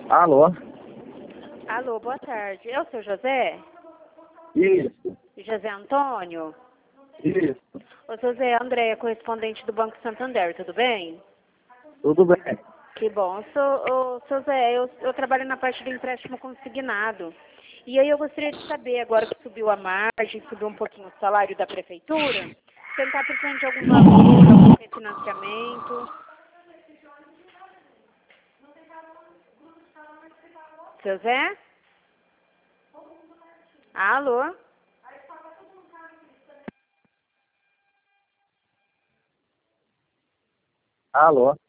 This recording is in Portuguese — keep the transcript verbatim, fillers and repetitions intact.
Alô? Alô, boa tarde. É o seu José? Isso, José Antônio? isso. O seu José André, correspondente do Banco Santander, tudo bem? Tudo bem. Que bom. Sou, o seu Zé, eu, eu trabalho na parte do empréstimo consignado. E aí eu gostaria de saber, agora que subiu a margem, subiu um pouquinho o salário da prefeitura, você está precisando de algum valor, algum refinanciamento? Seu Zé? Alô? Alô?